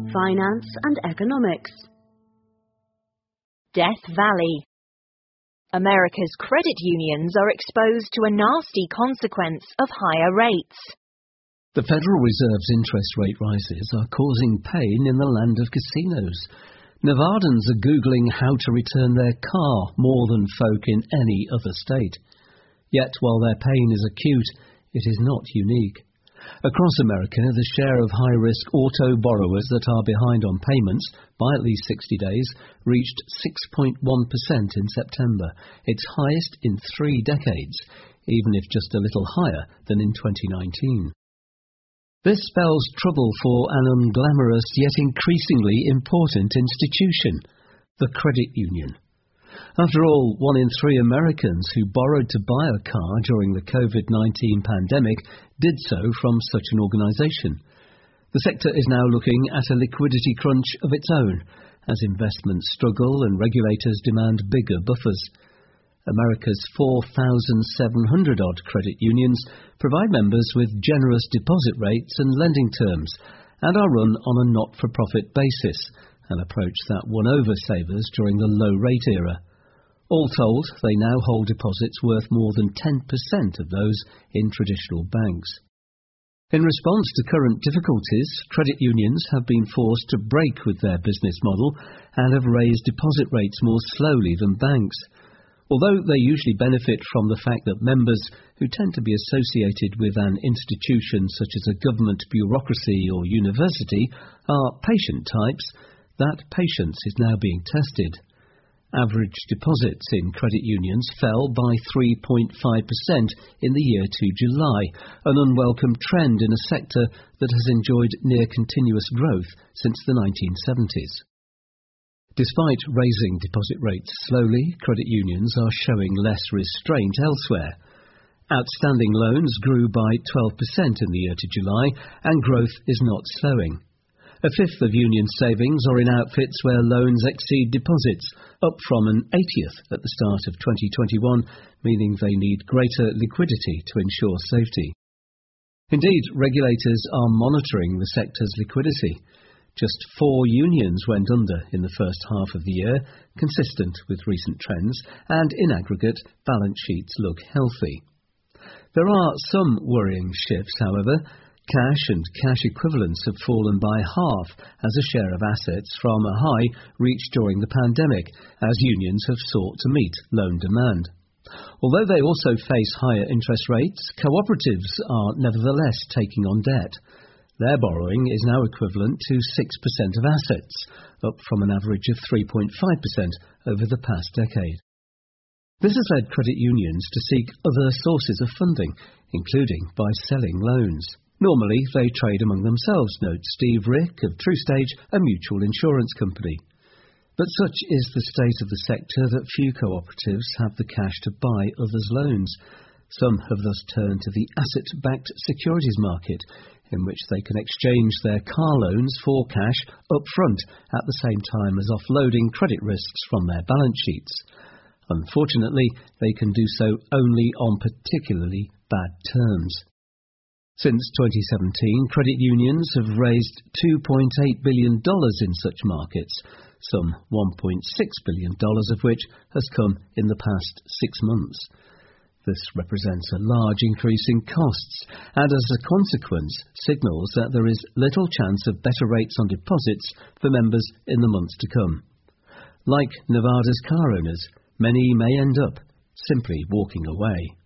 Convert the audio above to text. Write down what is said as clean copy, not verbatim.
finance and economics. Death Valley. America's credit unions are exposed to a nasty consequence of higher rates. The Federal Reserve's interest rate rises are causing pain in the land of casinos. Nevadans are Googling how to return their car more than folk in any other state. Yet, while their pain is acute, it is not unique. Across America, the share of high-risk auto borrowers that are behind on payments by at least 60 days reached 6.1% in September, its highest in 3 decades, even if just a little higher than in 2019. This spells trouble for an unglamorous yet increasingly important institution, the credit union. After all, 1 in 3 Americans who borrowed to buy a car during the COVID-19 pandemic did so from such an organisation. The sector is now looking at a liquidity crunch of its own, as investments struggle and regulators demand bigger buffers. America's 4,700-odd credit unions provide members with generous deposit rates and lending terms, and are run on a not-for-profit basis, an approach that won over savers during the low-rate era. All told, they now hold deposits worth more than 10% of those in traditional banks. In response to current difficulties, credit unions have been forced to break with their business model and have raised deposit rates more slowly than banks. Although they usually benefit from the fact that members, who tend to be associated with an institution such as a government bureaucracy or university, are patient types, that patience is now being tested. Average deposits in credit unions fell by 3.5% in the year to July, an unwelcome trend in a sector that has enjoyed near-continuous growth since the 1970s. Despite raising deposit rates slowly, credit unions are showing less restraint elsewhere. Outstanding loans grew by 12% in the year to July, and growth is not slowing. A fifth of union savings are in outfits where loans exceed deposits, up from an 80th at the start of 2021, meaning they need greater liquidity to ensure safety. Indeed, regulators are monitoring the sector's liquidity. Just 4 unions went under in the first half of the year, consistent with recent trends, and in aggregate, balance sheets look healthy. There are some worrying shifts, however. Cash and cash equivalents have fallen by half as a share of assets from a high reached during the pandemic, as unions have sought to meet loan demand. Although they also face higher interest rates, cooperatives are nevertheless taking on debt. Their borrowing is now equivalent to 6% of assets, up from an average of 3.5% over the past decade. This has led credit unions to seek other sources of funding, including by selling loans. Normally, they trade among themselves, notes Steve Rick of TrueStage, a mutual insurance company. But such is the state of the sector that few cooperatives have the cash to buy others' loans. Some have thus turned to the asset-backed securities market, in which they can exchange their car loans for cash up front at the same time as offloading credit risks from their balance sheets. Unfortunately, they can do so only on particularly bad terms. Since 2017, credit unions have raised $2.8 billion in such markets, some $1.6 billion of which has come in the past 6 months. This represents a large increase in costs, and as a consequence signals that there is little chance of better rates on deposits for members in the months to come. Like Nevada's car owners, many may end up simply walking away.